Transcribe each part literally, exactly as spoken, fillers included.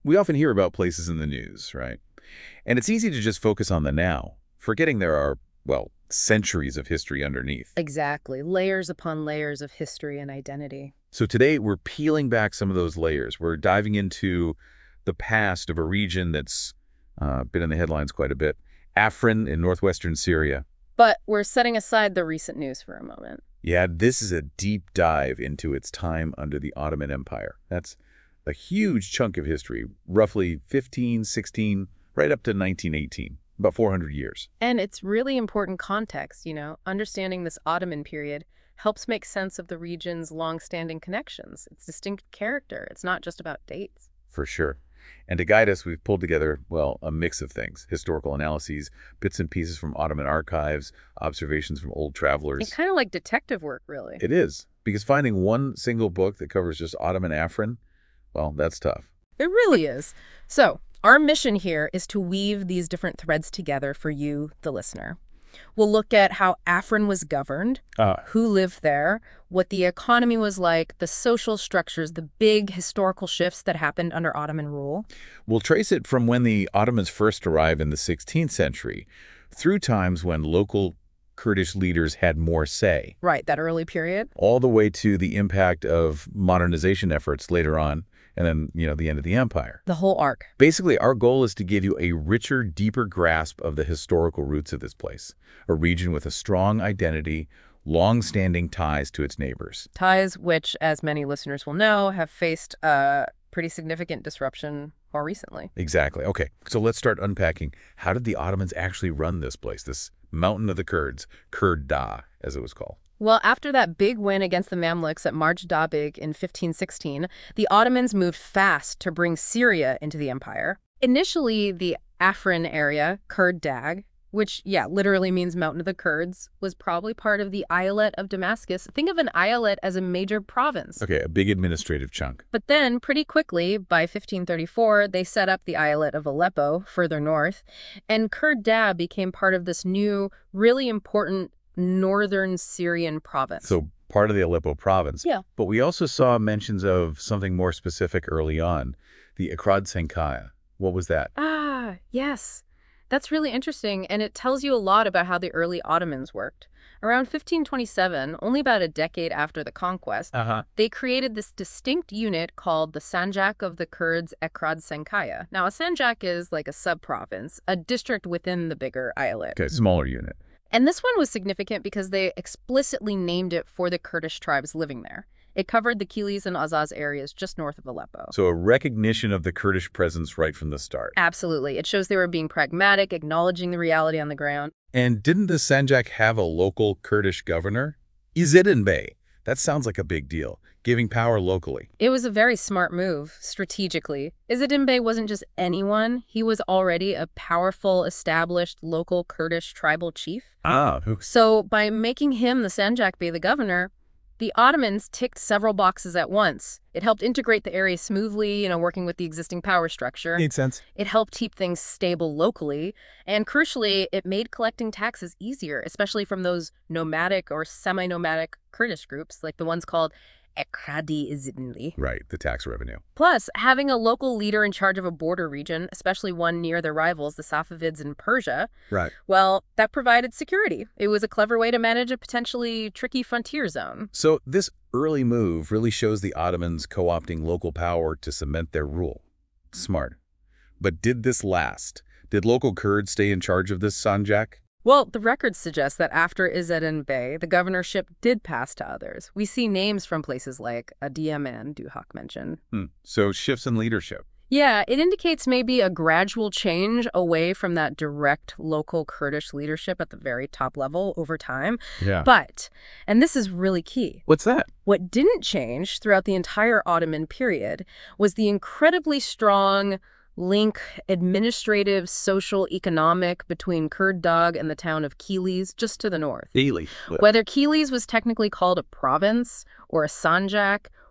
We often hear about places in the news, right? And it's easy to just focus on the now, forgetting there are, well, centuries of history underneath. Exactly. Layers upon layers of history and identity. So today we're peeling back some of those layers. We're diving into the past of a region that's uh, been in the headlines quite a bit. Afrin in northwestern Syria. But we're setting aside the recent news for a moment. Yeah, this is a deep dive into its time under the Ottoman Empire. That's a huge chunk of history, roughly fifteen, sixteen, right up to nineteen eighteen, about four hundred years. And it's really important context, you know. Understanding this Ottoman period helps make sense of the region's long-standing connections, its distinct character. It's not just about dates. For sure. And to guide us, we've pulled together, well, a mix of things. Historical analyses, bits and pieces from Ottoman archives, observations from old travelers. It's kind of like detective work, really. It is, because finding one single book that covers just Ottoman Afrin, well, that's tough. It really is. So, our mission here is to weave these different threads together for you, the listener. We'll look at how Afrin was governed, Uh, who lived there, what the economy was like, the social structures, the big historical shifts that happened under Ottoman rule. We'll trace it from when the Ottomans first arrived in the sixteenth century, through times when local Kurdish leaders had more say, Right, that early period. all the way to the impact of modernization efforts later on, and then, you know, the end of the empire. The whole arc. Basically, our goal is to give you a richer, deeper grasp of the historical roots of this place, a region with a strong identity, long-standing ties to its neighbors. Ties which, as many listeners will know, have faced a pretty significant disruption more recently. Exactly. Okay, so let's start unpacking. How did the Ottomans actually run this place, this mountain of the Kurds, Kurd Dağ, as it was called? Well, after that big win against the Mamluks at Marj Dabig in fifteen sixteen, the Ottomans moved fast to bring Syria into the empire. Initially, the Afrin area, Kurd Dağ, which, yeah, literally means Mountain of the Kurds, was probably part of the Eyalet of Damascus. Think of an eyalet as a major province. Okay, a big administrative chunk. But then, pretty quickly, by fifteen thirty-four, they set up the Eyalet of Aleppo, further north, and Kurd Dağ became part of this new, really important northern Syrian province. So part of the Aleppo province. Yeah. But we also saw mentions of something more specific early on, the Akrad Senkaya. What was that? Ah, yes. That's really interesting, and it tells you a lot about how the early Ottomans worked. Around fifteen twenty-seven, only about a decade after the conquest, Uh-huh. they created this distinct unit called the Sanjak of the Kurds Akrad Senkaya. Now, a Sanjak is like a sub-province, a district within the bigger eyalet. Okay, smaller unit. And this one was significant because they explicitly named it for the Kurdish tribes living there. It covered the Kilis and Azaz areas just north of Aleppo. So a recognition of the Kurdish presence right from the start. Absolutely. It shows they were being pragmatic, acknowledging the reality on the ground. And didn't the Sanjak have a local Kurdish governor? Izzettin Bey. That sounds like a big deal, giving power locally. It was a very smart move, strategically. Izzettin Bey wasn't just anyone. He was already a powerful, established local Kurdish tribal chief. Ah, who? So by making him the Sanjak Bey the governor, the Ottomans ticked several boxes at once. It helped integrate the area smoothly, you know, working with the existing power structure. Made sense. It helped keep things stable locally. And crucially, it made collecting taxes easier, especially from those nomadic or semi-nomadic Kurdish groups, like the ones called Ekradi Izzettinli. Right, the tax revenue. Plus, having a local leader in charge of a border region, especially one near their rivals, the Safavids in Persia, Right. well, that provided security. It was a clever way to manage a potentially tricky frontier zone. So this early move really shows the Ottomans co-opting local power to cement their rule. Smart. But did this last? Did local Kurds stay in charge of this Sanjak? Well, the records suggest that after Izzettin Bey, the governorship did pass to others. We see names from places like Adiyaman, Duhok mentioned. Hmm. So shifts in leadership. Yeah, it indicates maybe a gradual change away from that direct local Kurdish leadership at the very top level over time. Yeah. But, and this is really key, What's that? what didn't change throughout the entire Ottoman period was the incredibly strong link, administrative, social, economic, between Kurd Dağ and the town of Kilis, just to the north. Daily. Whether Kilis was technically called a province or a sanjak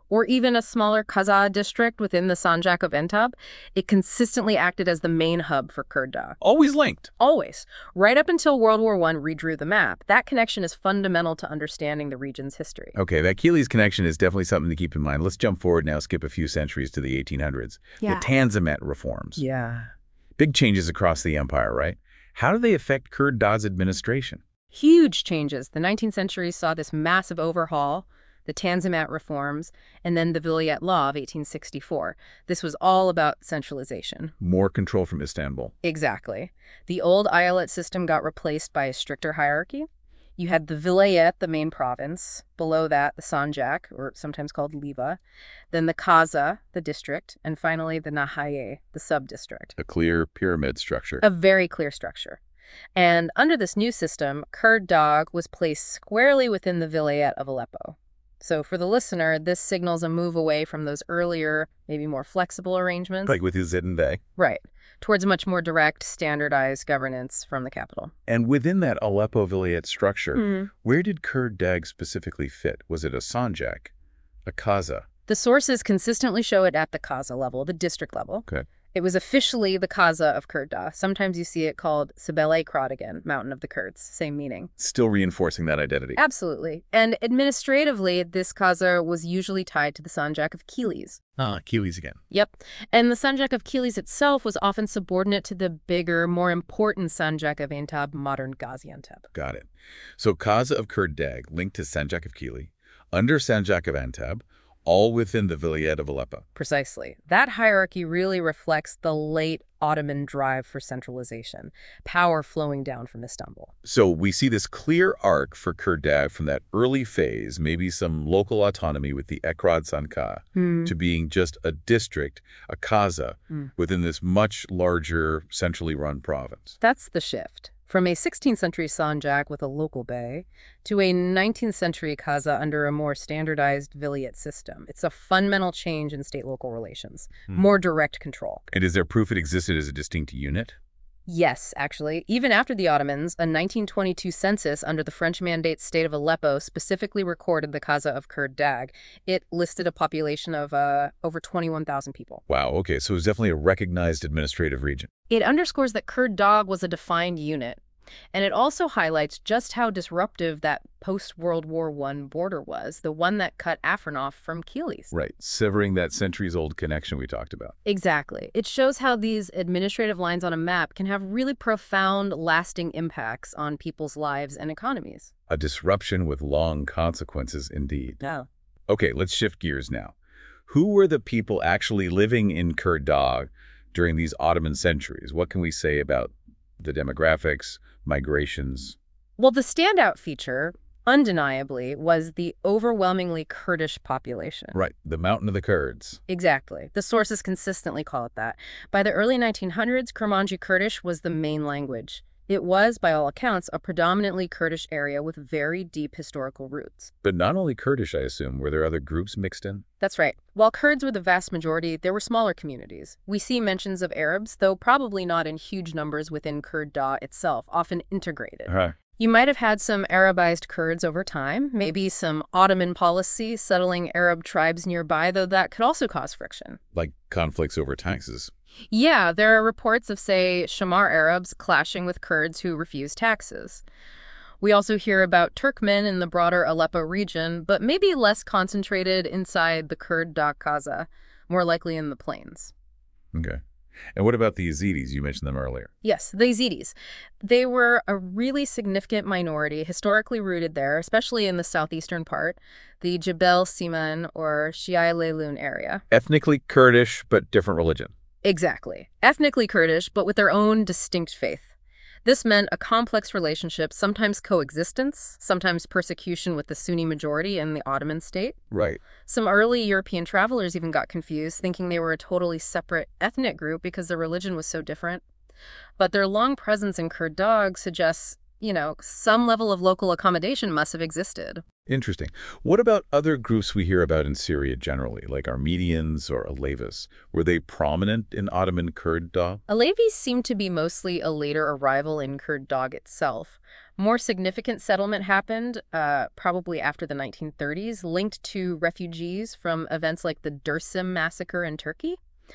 or even a smaller Qaza district within the Sanjak of Entab, it consistently acted as the main hub for Kurd Dagh. Always linked. Always. Right up until World War One redrew the map, that connection is fundamental to understanding the region's history. Okay, that Kilis connection is definitely something to keep in mind. Let's jump forward now, skip a few centuries to the eighteen hundreds. Yeah. The Tanzimat reforms. Yeah. Big changes across the empire, right? How do they affect Kurd Dagh's administration? Huge changes. The nineteenth century saw this massive overhaul, the Tanzimat reforms, and then the Vilayet Law of eighteen sixty-four. This was all about centralization. More control from Istanbul. Exactly. The old eyalet system got replaced by a stricter hierarchy. You had the Vilayet, the main province. Below that, the Sanjak, or sometimes called Liva. Then the Qaza, the district. And finally, the Nahaye, the sub-district. A clear pyramid structure. A very clear structure. And under this new system, Kurd Dagh was placed squarely within the Vilayet of Aleppo. So for the listener, this signals a move away from those earlier, maybe more flexible arrangements. Like with Yazid Bey. Right. Towards a much more direct, standardized governance from the capital. And within that Aleppo Vilayet structure, Mm. where did Kurd Dagh specifically fit? Was it a Sanjak? A Qaza? The sources consistently show it at the Qaza level, the district level. Okay. It was officially the Qaza of Kurd Dagh. Sometimes you see it called Sibel Krad again, Mountain of the Kurds, same meaning. Still reinforcing that identity. Absolutely. And administratively, this Qaza was usually tied to the Sanjak of Kilis. Ah, Kilis again. Yep. And the Sanjak of Kilis itself was often subordinate to the bigger, more important Sanjak of Entab, modern Gaziantep. Got it. So Qaza of Kurd Dagh linked to Sanjak of Kili, under Sanjak of Antab, all within the Vilayet of Aleppo. Precisely. That hierarchy really reflects the late Ottoman drive for centralization, power flowing down from Istanbul. So we see this clear arc for Kurd Dagh from that early phase, maybe some local autonomy with the Ekrad Sanka, Hmm. to being just a district, a Qaza, Hmm. within this much larger, centrally run province. That's the shift. From a sixteenth century Sanjak with a local bey to a nineteenth century Qaza under a more standardized Vilayet system. It's a fundamental change in state-local relations, Hmm. more direct control. And is there proof it existed as a distinct unit? Yes, actually. Even after the Ottomans, a nineteen twenty-two census under the French Mandate state of Aleppo specifically recorded the Qaza of Kurd Dagh. It listed a population of uh, over twenty-one thousand people. Wow, okay, so it's definitely a recognized administrative region. It underscores that Kurd Dagh was a defined unit. And it also highlights just how disruptive that post-World War One border was, the one that cut Afrin off from Kilis. Right, severing that centuries-old connection we talked about. Exactly. It shows how these administrative lines on a map can have really profound, lasting impacts on people's lives and economies. A disruption with long consequences indeed. Yeah. Okay, let's shift gears now. Who were the people actually living in Kurd Dagh during these Ottoman centuries? What can we say about the demographics, migrations? Well, the standout feature, undeniably, was the overwhelmingly Kurdish population. Right, the Mountain of the Kurds. Exactly. The sources consistently call it that. By the early nineteen hundreds, Kurmanji Kurdish was the main language. It was, by all accounts, a predominantly Kurdish area with very deep historical roots. But not only Kurdish, I assume. Were there other groups mixed in? That's right. While Kurds were the vast majority, there were smaller communities. We see mentions of Arabs, though probably not in huge numbers within Kurd Dagh itself, often integrated. Uh-huh. You might have had some Arabized Kurds over time, maybe some Ottoman policy settling Arab tribes nearby, though that could also cause friction. Like conflicts over taxes. Yeah, there are reports of, say, Shamar Arabs clashing with Kurds who refuse taxes. We also hear about Turkmen in the broader Aleppo region, but maybe less concentrated inside the Kurd Dagh Qaza, more likely in the plains. Okay. And what about the Yazidis? You mentioned them earlier. Yes, the Yazidis. They were a really significant minority, historically rooted there, especially in the southeastern part, the Jebel Siman or Shia Leilun area. Ethnically Kurdish, but different religion. Exactly. Ethnically Kurdish, but with their own distinct faith. This meant a complex relationship, sometimes coexistence, sometimes persecution with the Sunni majority in the Ottoman state. Right. Some early European travelers even got confused, thinking they were a totally separate ethnic group because their religion was so different. But their long presence in Kurd Dagh suggests, you know, some level of local accommodation must have existed. Interesting. What about other groups we hear about in Syria generally, like Armenians or Alevis? Were they prominent in Ottoman Kurd Dagh? Alevis seemed to be mostly a later arrival in Kurd Dagh itself, More significant settlement happened uh, probably after the nineteen thirties, linked to refugees from events like the Dersim massacre in Turkey.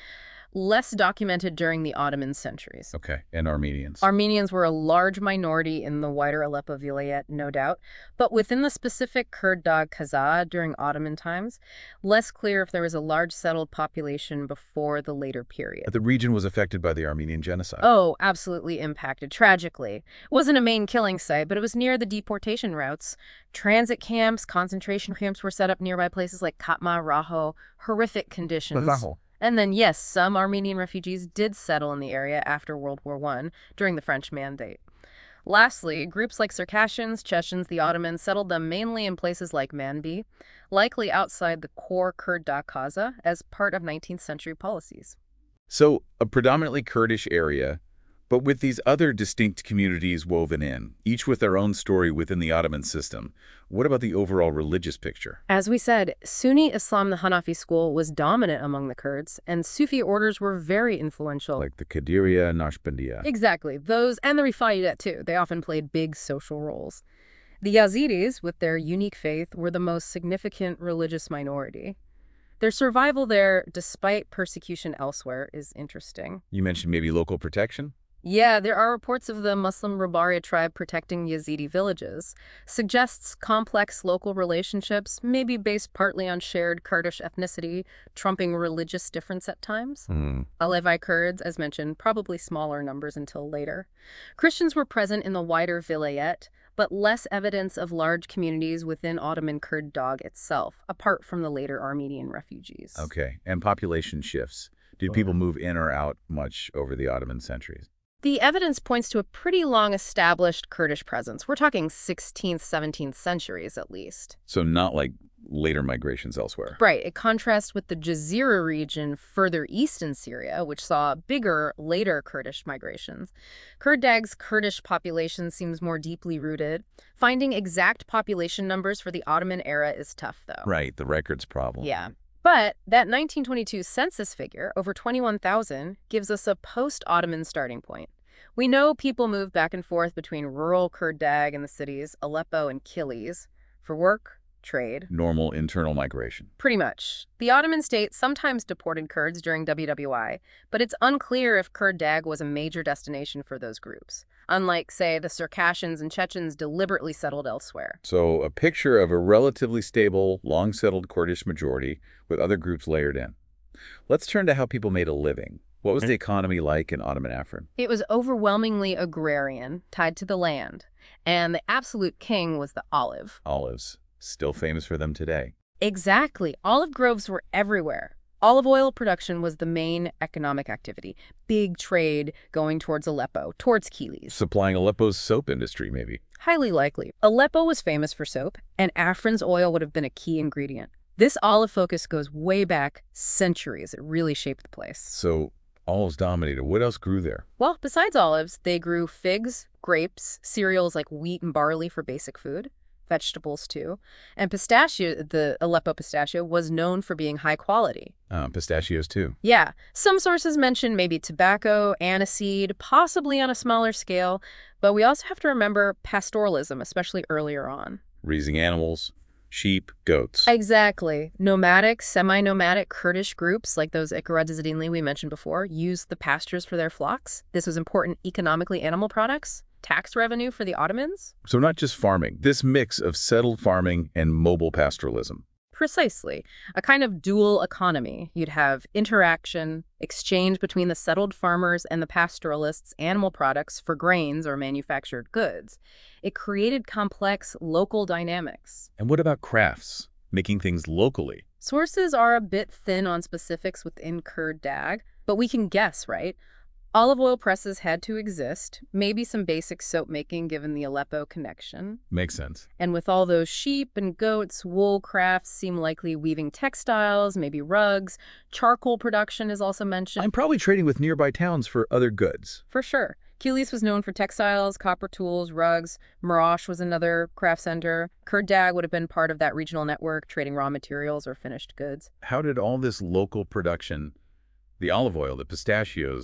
Less documented during the Ottoman centuries. Okay, and Armenians. Armenians were a large minority in the wider Aleppo vilayet, no doubt, but within the specific Kurd Dag Kaza during Ottoman times, less clear if there was a large settled population before the later period. The region was affected by the Armenian genocide. Oh, absolutely impacted, tragically. It wasn't a main killing site, but it was near the deportation routes. Transit camps, concentration camps were set up nearby places like Katma, Raho, horrific conditions. And then, yes, some Armenian refugees did settle in the area after World War One during the French Mandate. Lastly, groups like Circassians, Chechens, the Ottomans settled them mainly in places like Manbi, likely outside the core Kurd Kaza, as part of nineteenth century policies. So, a predominantly Kurdish area, but with these other distinct communities woven in, each with their own story within the Ottoman system. What about the overall religious picture? As we said, Sunni Islam, the Hanafi school, was dominant among the Kurds, and Sufi orders were very influential. Like the Qadiriya, Naqshbandiya. Exactly. Those, and the Rifaidat too. They often played big social roles. The Yazidis, with their unique faith, were the most significant religious minority. Their survival there, despite persecution elsewhere, is interesting. You mentioned maybe local protection? Yeah, there are reports of the Muslim Rabaria tribe protecting Yazidi villages. Suggests complex local relationships, maybe based partly on shared Kurdish ethnicity, trumping religious difference at times. Hmm. Alevi Kurds, as mentioned, probably smaller numbers until later. Christians were present in the wider vilayet, but less evidence of large communities within Ottoman Kurd Dag itself, apart from the later Armenian refugees. Okay, and population shifts. Did people move in or out much over the Ottoman centuries? The evidence points to a pretty long-established Kurdish presence. We're talking sixteenth, seventeenth centuries at least. So not like later migrations elsewhere. Right. It contrasts with the Jazeera region further east in Syria, which saw bigger, later Kurdish migrations. Kurd Dag's Kurdish population seems more deeply rooted. Finding exact population numbers for the Ottoman era is tough, though. Right, the records problem. Yeah. But that nineteen twenty-two census figure, over twenty-one thousand, gives us a post-Ottoman starting point. We know people moved back and forth between rural Kurd Dag and the cities, Aleppo and Kilis, for work, trade. Normal internal migration. Pretty much. The Ottoman state sometimes deported Kurds during W W I, but it's unclear if Kurd Dag was a major destination for those groups, unlike, say, the Circassians and Chechens deliberately settled elsewhere. So a picture of a relatively stable, long-settled Kurdish majority with other groups layered in. Let's turn to how people made a living. What was the economy like in Ottoman Afrin? It was overwhelmingly agrarian, tied to the land, and the absolute king was the olive. Olives. Still famous for them today. Exactly. Olive groves were everywhere. Olive oil production was the main economic activity. Big trade going towards Aleppo, towards Kilis. Supplying Aleppo's soap industry, maybe. Highly likely. Aleppo was famous for soap, and Afrin's oil would have been a key ingredient. This olive focus goes way back centuries. It really shaped the place. So olives dominated. What else grew there? Well, besides olives, they grew figs, grapes, cereals like wheat and barley for basic food, vegetables too. And pistachio, the Aleppo pistachio, was known for being high quality. Uh, pistachios too. Yeah. Some sources mention maybe tobacco, aniseed, possibly on a smaller scale. But we also have to remember pastoralism, especially earlier on. Raising animals, sheep, goats. Exactly. Nomadic, semi-nomadic Kurdish groups like those Ikara-Dizadinli we mentioned before used the pastures for their flocks. This was important economically animal products, tax revenue for the Ottomans. So not just farming, this mix of settled farming and mobile pastoralism. Precisely. A kind of dual economy. You'd have interaction, exchange between the settled farmers and the pastoralists' animal products for grains or manufactured goods. It created complex local dynamics. And what about crafts? Making things locally? Sources are a bit thin on specifics within Kurd Dag, but we can guess, right? Olive oil presses had to exist, maybe some basic soap making given the Aleppo connection. Makes sense. And with all those sheep and goats, wool crafts seem likely weaving textiles, maybe rugs. Charcoal production is also mentioned. I'm probably trading with nearby towns for other goods. For sure. Kilis was known for textiles, copper tools, rugs. Marash was another craft center. Kurd Dag would have been part of that regional network, trading raw materials or finished goods. How did all this local production, the olive oil, the pistachios,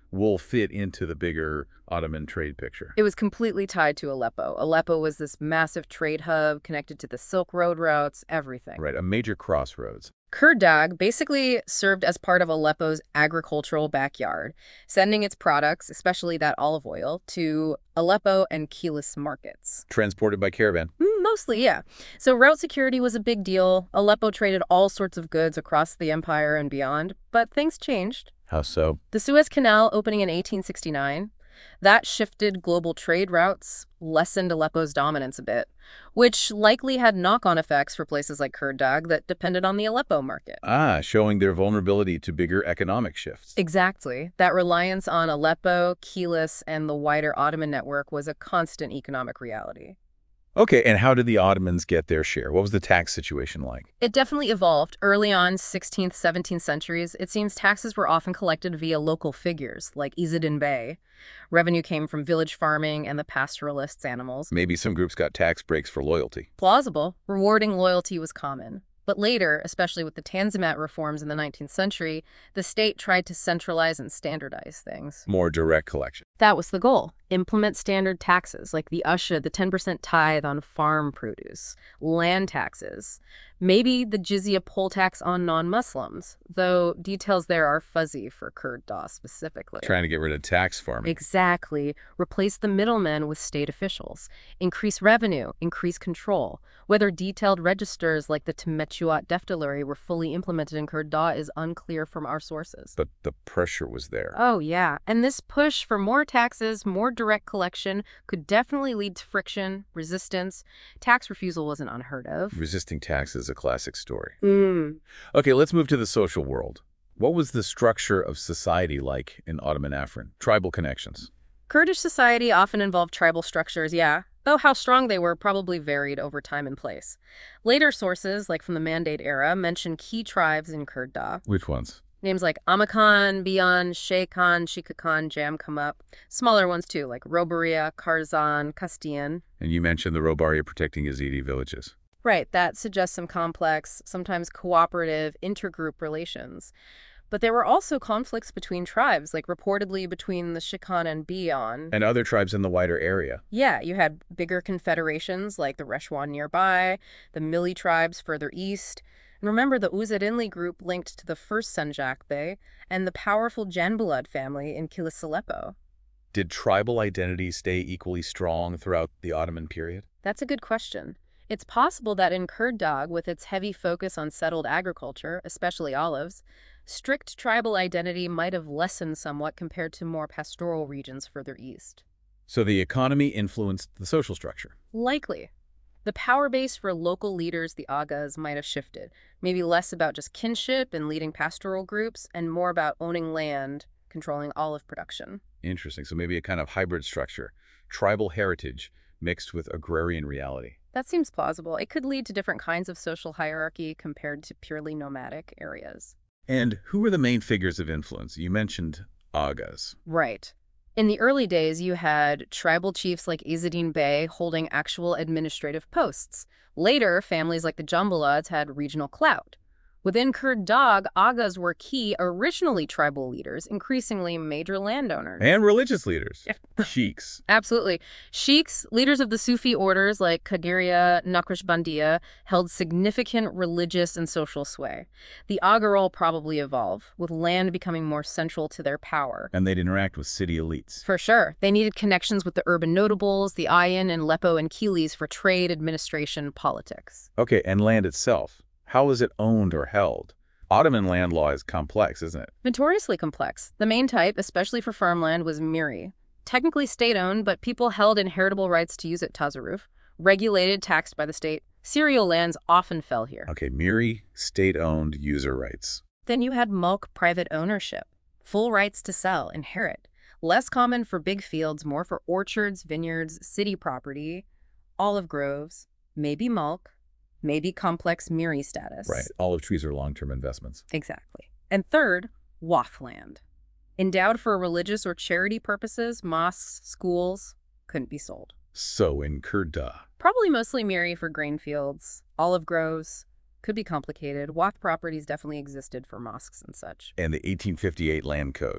wool fit into the bigger Ottoman trade picture? It was completely tied to Aleppo. Aleppo was this massive trade hub connected to the Silk Road routes, everything. Right, a major crossroads. Kurdag basically served as part of Aleppo's agricultural backyard, sending its products, especially that olive oil, to Aleppo and Kilis markets. Transported by caravan. Mm, Mostly, yeah. So route security was a big deal. Aleppo traded all sorts of goods across the empire and beyond, but things changed. How so? The Suez Canal opening in eighteen sixty-nine, that shifted global trade routes, lessened Aleppo's dominance a bit, which likely had knock-on effects for places like Kurdag that depended on the Aleppo market. Ah, showing their vulnerability to bigger economic shifts. Exactly. That reliance on Aleppo, Kilis, and the wider Ottoman network was a constant economic reality. Okay, and how did the Ottomans get their share? What was the tax situation like? It definitely evolved. Early on, sixteenth, seventeenth centuries, it seems taxes were often collected via local figures, like Izzeddin Bey. Revenue came from village farming and the pastoralists' animals. Maybe some groups got tax breaks for loyalty. Plausible. Rewarding loyalty was common. But later, especially with the Tanzimat reforms in the nineteenth century, the state tried to centralize and standardize things. More direct collection. That was the goal. Implement standard taxes like the usha, the ten percent tithe on farm produce, land taxes, maybe the jizya poll tax on non-Muslims, though details there are fuzzy for Kurd-Dagh specifically. Trying to get rid of tax farming. Exactly. Replace the middlemen with state officials. Increase revenue, increase control. Whether detailed registers like the Temettüat Defterleri were fully implemented in Kurd-Dagh is unclear from our sources. But the pressure was there. Oh, yeah. And this push for more taxes, more direct collection, could definitely lead to friction, resistance. Tax refusal wasn't unheard of. Resisting tax is a classic story. Mm. Okay, let's move to the social world. What was the structure of society like in Ottoman Afrin? Tribal connections. Kurdish society often involved tribal structures, yeah, though how strong they were probably varied over time and place. Later sources, like from the Mandate era, mention key tribes in Kurd-Dagh. Which ones? Names like Amakan, Bian, Sheikhan, Shikakan, Jam come up. Smaller ones too, like Robaria, Karzan, Kastian. And you mentioned the Robaria protecting Yazidi villages. Right, that suggests some complex, sometimes cooperative, intergroup relations. But there were also conflicts between tribes, like reportedly between the Shikhan and Bian. And other tribes in the wider area. Yeah, you had bigger confederations like the Reshwan nearby, the Mili tribes further east. And remember the Uzedinli group linked to the first Sanjak Bey and the powerful Janbalad family in Kilis Aleppo. Did tribal identity stay equally strong throughout the Ottoman period? That's a good question. It's possible that in Kurd-Dagh, with its heavy focus on settled agriculture, especially olives, strict tribal identity might have lessened somewhat compared to more pastoral regions further east. So the economy influenced the social structure. Likely. The power base for local leaders, the agas, might have shifted. Maybe less about just kinship and leading pastoral groups, and more about owning land, controlling olive production. Interesting. So maybe a kind of hybrid structure. Tribal heritage mixed with agrarian reality. That seems plausible. It could lead to different kinds of social hierarchy compared to purely nomadic areas. And who were the main figures of influence? You mentioned agas. Right. In the early days, you had tribal chiefs like Izzeddin Bey holding actual administrative posts. Later, families like the Jambalads had regional clout. Within Kurd-Dagh, agas were key, originally tribal leaders, increasingly major landowners. And religious leaders. Sheiks. Absolutely. Sheiks, leaders of the Sufi orders like Qadiriya, Naqshbandiya, held significant religious and social sway. The aga role probably evolved, with land becoming more central to their power. And they'd interact with city elites. For sure. They needed connections with the urban notables, the ayin and Aleppo and Kilis for trade, administration, politics. Okay, and land itself. How is it owned or held? Ottoman land law is complex, isn't it? Notoriously complex. The main type, especially for farmland, was miri. Technically state-owned, but people held inheritable rights to use it tasarruf. Regulated, taxed by the state. Cereal lands often fell here. Okay, miri, state-owned user rights. Then you had mulk, private ownership. Full rights to sell, inherit. Less common for big fields, more for orchards, vineyards, city property, olive groves, maybe mulk. Maybe complex miri status. Right. Olive trees are long-term investments. Exactly. And third, waqf land. Endowed for religious or charity purposes, mosques, schools, couldn't be sold. So in Kurd-Dagh. Probably mostly miri for grain fields, olive groves. Could be complicated. Waqf properties definitely existed for mosques and such. And the eighteen fifty-eight Land Code.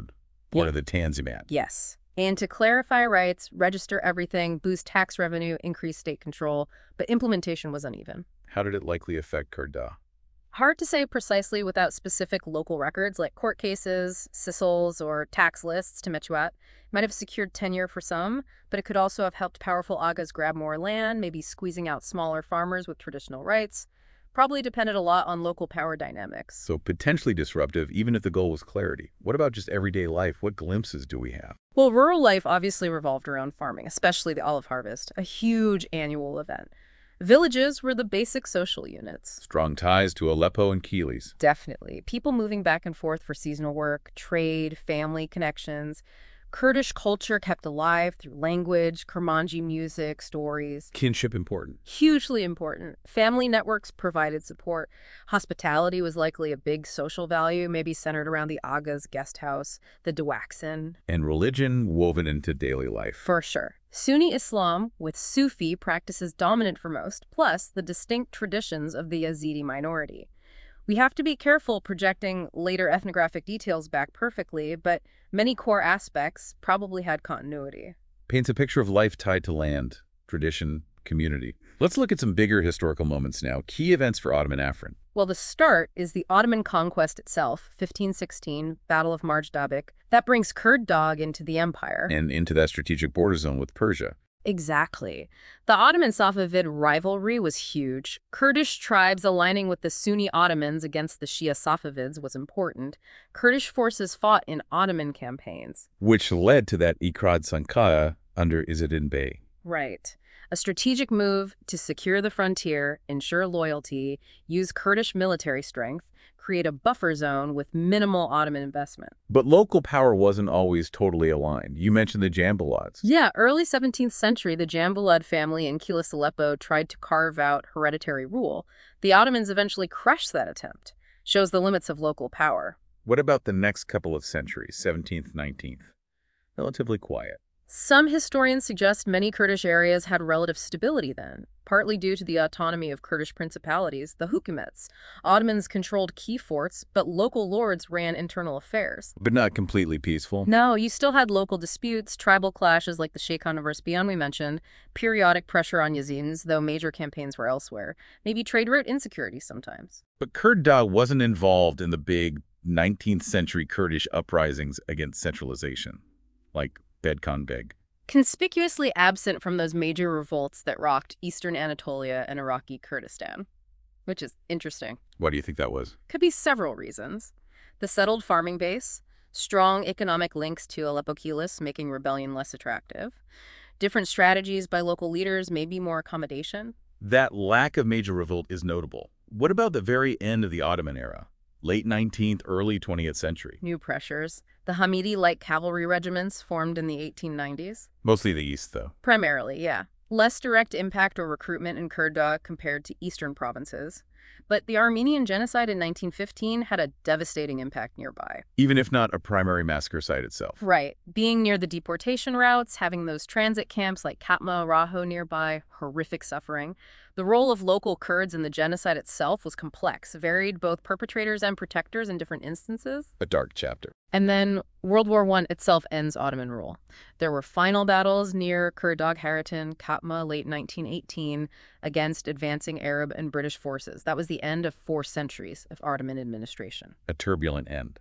part Yeah. of the Tanzimat. Yes. And to clarify rights, register everything, boost tax revenue, increase state control, but implementation was uneven. How did it likely affect Kurdah? Hard to say precisely without specific local records like court cases, sissels, or tax lists to Metuat. Might have secured tenure for some, but it could also have helped powerful Agas grab more land, maybe squeezing out smaller farmers with traditional rights. Probably depended a lot on local power dynamics. So potentially disruptive, even if the goal was clarity. What about just everyday life? What glimpses do we have? Well, rural life obviously revolved around farming, especially the olive harvest, a huge annual event. Villages were the basic social units. Strong ties to Aleppo and Kilis. Definitely. People moving back and forth for seasonal work, trade, family connections. Kurdish culture kept alive through language, Kurmanji music, stories. Kinship important. Hugely important. Family networks provided support. Hospitality was likely a big social value, maybe centered around the Aga's guest house, the Dawaksin. And religion woven into daily life. For sure. Sunni Islam, with Sufi practices dominant for most, plus the distinct traditions of the Yazidi minority. We have to be careful projecting later ethnographic details back perfectly, but many core aspects probably had continuity. Paints a picture of life tied to land, tradition, community. Let's look at some bigger historical moments now. Key events for Ottoman Afrin. Well, the start is the Ottoman conquest itself, fifteen sixteen, Battle of Marj Dabik. That brings Kurd Dagh into the empire. And into that strategic border zone with Persia. Exactly. The Ottoman-Safavid rivalry was huge. Kurdish tribes aligning with the Sunni Ottomans against the Shia Safavids was important. Kurdish forces fought in Ottoman campaigns. Which led to that Ikrad Sankaya under Izzeddin Bey. Right. A strategic move to secure the frontier, ensure loyalty, use Kurdish military strength, create a buffer zone with minimal Ottoman investment. But local power wasn't always totally aligned. You mentioned the Jambalads. Yeah, early seventeenth century, the Jambalad family in Kilis Aleppo tried to carve out hereditary rule. The Ottomans eventually crushed that attempt. Shows the limits of local power. What about the next couple of centuries, seventeenth, nineteenth? Relatively quiet. Some historians suggest many Kurdish areas had relative stability then, partly due to the autonomy of Kurdish principalities, the Hukumets. Ottomans controlled key forts, but local lords ran internal affairs. But not completely peaceful. No, you still had local disputes, tribal clashes like the Sheikhan versus Bian we mentioned, periodic pressure on Yazidis, though major campaigns were elsewhere, maybe trade route insecurity sometimes. But Kurd Dagh wasn't involved in the big nineteenth century Kurdish uprisings against centralization, like Bedkhan Beg. Conspicuously absent from those major revolts that rocked eastern Anatolia and Iraqi Kurdistan, which is interesting. Why do you think that was? Could be several reasons. The settled farming base, strong economic links to Aleppo Kilis making rebellion less attractive, different strategies by local leaders, maybe more accommodation. That lack of major revolt is notable. What about the very end of the Ottoman era? Late nineteenth, early twentieth century. New pressures. The Hamidi light cavalry regiments formed in the eighteen nineties. Mostly the east, though. Primarily, yeah. Less direct impact or recruitment in Kurd Dagh compared to eastern provinces. But the Armenian genocide in nineteen fifteen had a devastating impact nearby. Even if not a primary massacre site itself. Right. Being near the deportation routes, having those transit camps like Katma, Raho nearby, horrific suffering. The role of local Kurds in the genocide itself was complex, varied both perpetrators and protectors in different instances. A dark chapter. And then World War One itself ends Ottoman rule. There were final battles near Kurd Dagh Haratin, Katma, late nineteen eighteen, against advancing Arab and British forces. That was the end of four centuries of Ottoman administration. A turbulent end.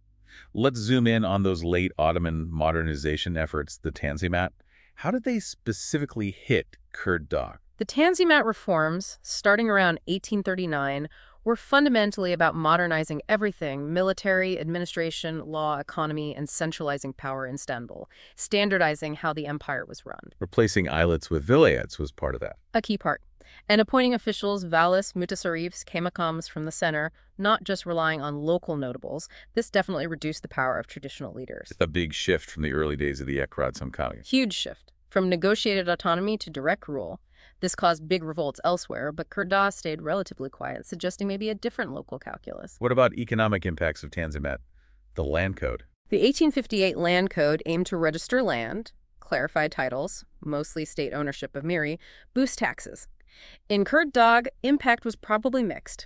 Let's zoom in on those late Ottoman modernization efforts, the Tanzimat. How did they specifically hit Kurd Dagh? The Tanzimat reforms, starting around eighteen thirty-nine, were fundamentally about modernizing everything: military, administration, law, economy, and centralizing power in Istanbul, standardizing how the empire was run. Replacing islets with vilayets was part of that. A key part. And appointing officials, valis, mutasarrifs, kaymakams from the center, not just relying on local notables. This definitely reduced the power of traditional leaders. A big shift from the early days of the Ekrad Samkali. Huge shift. From negotiated autonomy to direct rule. This caused big revolts elsewhere, but Kurd Dagh stayed relatively quiet, suggesting maybe a different local calculus. What about economic impacts of Tanzimat? The land code. The eighteen fifty-eight Land Code aimed to register land, clarify titles, mostly state ownership of Miri, boost taxes. In Kurd Dagh, impact was probably mixed.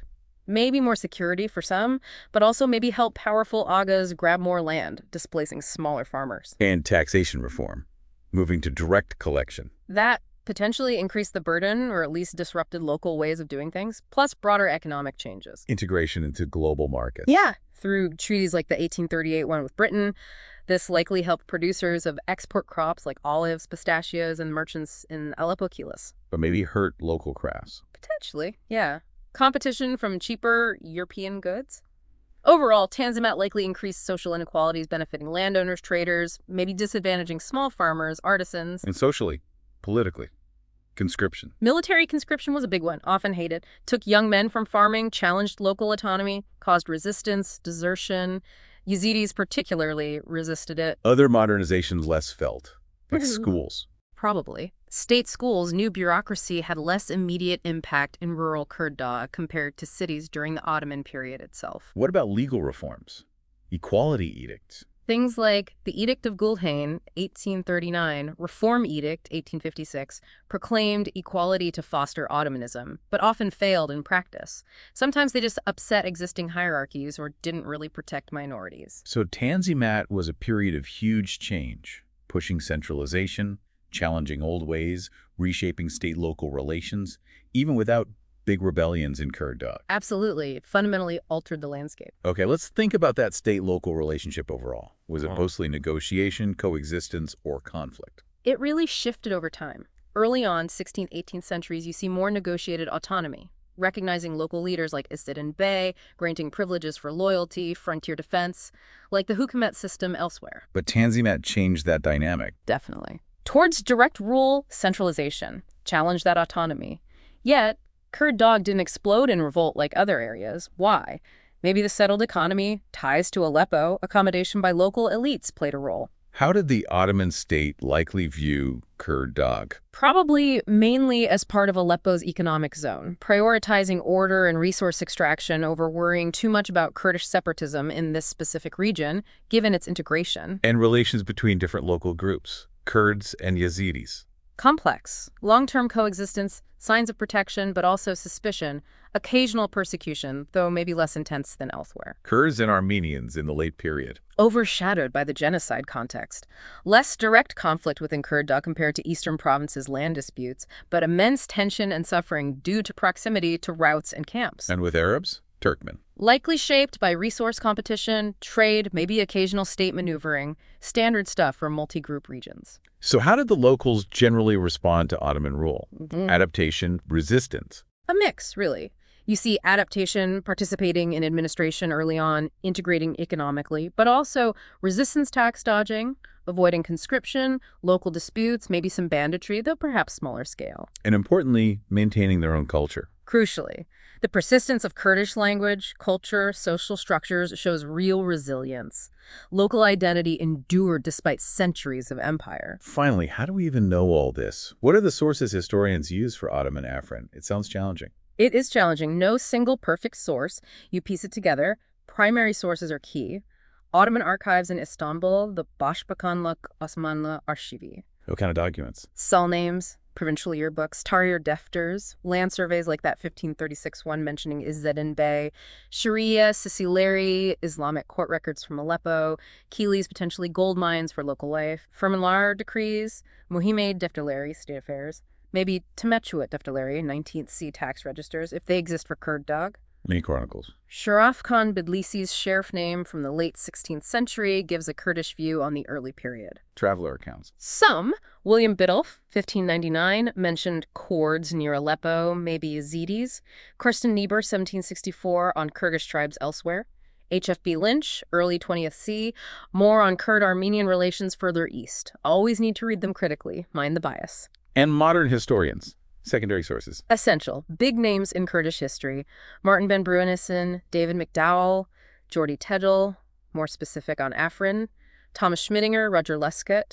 Maybe more security for some, but also maybe help powerful agas grab more land, displacing smaller farmers. And taxation reform, moving to direct collection. That potentially increased the burden or at least disrupted local ways of doing things, plus broader economic changes. Integration into global markets. Yeah, through treaties like the eighteen thirty-eight one with Britain, this likely helped producers of export crops like olives, pistachios, and merchants in Aleppo Kilis. But maybe hurt local crafts. Potentially, yeah. Competition from cheaper European goods. Overall, Tanzimat likely increased social inequalities benefiting landowners, traders, maybe disadvantaging small farmers, artisans. And socially, politically, conscription. Military conscription was a big one, often hated. Took young men from farming, challenged local autonomy, caused resistance, desertion. Yazidis particularly resisted it. Other modernizations less felt, like schools. Probably. State schools' new bureaucracy had less immediate impact in rural Kurd Dagh compared to cities during the Ottoman period itself. What about legal reforms? Equality edicts? Things like the Edict of Gulhain, eighteen thirty-nine, Reform Edict, eighteen fifty-six, proclaimed equality to foster Ottomanism, but often failed in practice. Sometimes they just upset existing hierarchies or didn't really protect minorities. So Tanzimat was a period of huge change, pushing centralization, challenging old ways, reshaping state-local relations, even without big rebellions in Kurd Dagh. Absolutely. It fundamentally altered the landscape. Okay, let's think about that state-local relationship overall. Was it mostly negotiation, coexistence, or conflict? It really shifted over time. Early on, sixteenth, eighteenth centuries, you see more negotiated autonomy, recognizing local leaders like Izzet Bey, granting privileges for loyalty, frontier defense, like the hukumat system elsewhere. But Tanzimat changed that dynamic. Definitely. Towards direct rule, centralization, challenged that autonomy. Yet, Kurd Dagh didn't explode in revolt like other areas. Why? Maybe the settled economy, ties to Aleppo, accommodation by local elites played a role. How did the Ottoman state likely view Kurd Dagh? Probably mainly as part of Aleppo's economic zone, prioritizing order and resource extraction over worrying too much about Kurdish separatism in this specific region, given its integration. And relations between different local groups, Kurds and Yazidis. Complex, long-term coexistence, signs of protection, but also suspicion, occasional persecution, though maybe less intense than elsewhere. Kurds and Armenians in the late period. Overshadowed by the genocide context. Less direct conflict within Kurd Dagh compared to eastern provinces' land disputes, but immense tension and suffering due to proximity to routes and camps. And with Arabs? Turkmen. Likely shaped by resource competition, trade, maybe occasional state maneuvering, standard stuff for multi-group regions. So how did the locals generally respond to Ottoman rule? Mm-hmm. Adaptation, resistance? A mix, really. You see adaptation, participating in administration early on, integrating economically, but also resistance, tax dodging, avoiding conscription, local disputes, maybe some banditry, though perhaps smaller scale. And importantly, maintaining their own culture. Crucially, the persistence of Kurdish language, culture, social structures shows real resilience. Local identity endured despite centuries of empire. Finally, how do we even know all this? What are the sources historians use for Ottoman Afrin? It sounds challenging. It is challenging. No single perfect source. You piece it together. Primary sources are key. Ottoman archives in Istanbul, the Başbakanlık Osmanlı Arşivi. What kind of documents? Cell names, provincial yearbooks, Tahrir defters, land surveys like that fifteen thirty-six one mentioning Izzet Bey, Sharia, Sicilari, Islamic court records from Aleppo, Kilis, potentially gold mines for local life, Fermanlar decrees, Muhime Defterleri, state affairs, maybe Temettüet Defterleri, nineteenth C tax registers, if they exist for Kurd Dagh. Many chronicles. Sharaf Khan Bidlisi's sheriff name from the late sixteenth century gives a Kurdish view on the early period. Traveler accounts. Some, William Biddulph, fifteen ninety-nine, mentioned Kurds near Aleppo, maybe Yazidis. Kirsten Niebuhr, seventeen sixty-four, on Kurdish tribes elsewhere. H F B Lynch, early twentieth C, more on Kurd-Armenian relations further east. Always need to read them critically, mind the bias. And modern historians. Secondary sources. Essential. Big names in Kurdish history. Martin Ben Bruinissen, David McDowell, Jordi Teddel, more specific on Afrin, Thomas Schmidinger, Roger Lescott,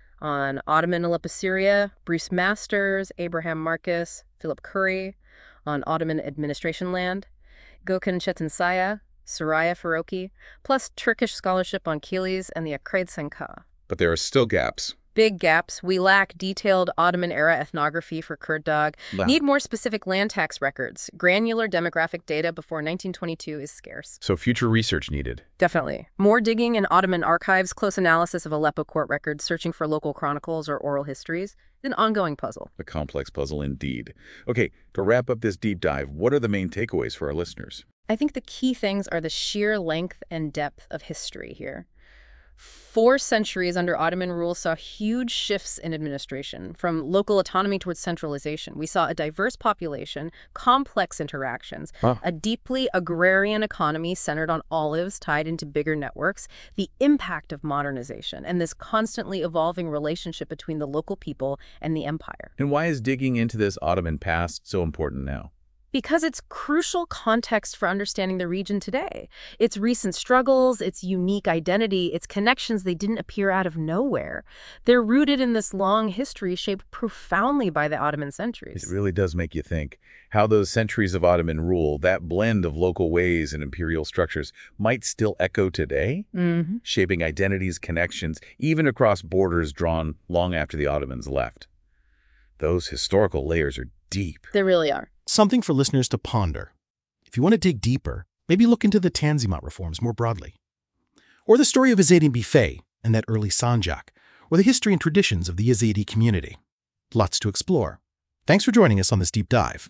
on Ottoman Aleppo, Syria, Bruce Masters, Abraham Marcus, Philip Curry, on Ottoman administration land, Gökhan Çetinsaya, Soraya Faroki, plus Turkish scholarship on Kilis and the Akred Senka. But there are still gaps. Big gaps. We lack detailed Ottoman-era ethnography for Kurd Dağ. Wow. Need more specific land tax records. Granular demographic data before nineteen twenty-two is scarce. So future research needed. Definitely. More digging in Ottoman archives, close analysis of Aleppo court records, searching for local chronicles or oral histories. An ongoing puzzle. A complex puzzle indeed. Okay, to wrap up this deep dive, what are the main takeaways for our listeners? I think the key things are the sheer length and depth of history here. Four centuries under Ottoman rule saw huge shifts in administration, from local autonomy towards centralization. We saw a diverse population, complex interactions, Huh. a deeply agrarian economy centered on olives tied into bigger networks, the impact of modernization, and this constantly evolving relationship between the local people and the empire. And why is digging into this Ottoman past so important now? Because it's crucial context for understanding the region today. Its recent struggles, its unique identity, its connections, they didn't appear out of nowhere. They're rooted in this long history shaped profoundly by the Ottoman centuries. It really does make you think how those centuries of Ottoman rule, that blend of local ways and imperial structures, might still echo today, Mm-hmm. shaping identities, connections, even across borders drawn long after the Ottomans left. Those historical layers are deep. They really are. Something for listeners to ponder. If you want to dig deeper, maybe look into the Tanzimat reforms more broadly. Or the story of Izzeddin Bifei and that early Sanjak, or the history and traditions of the Yazidi community. Lots to explore. Thanks for joining us on this deep dive.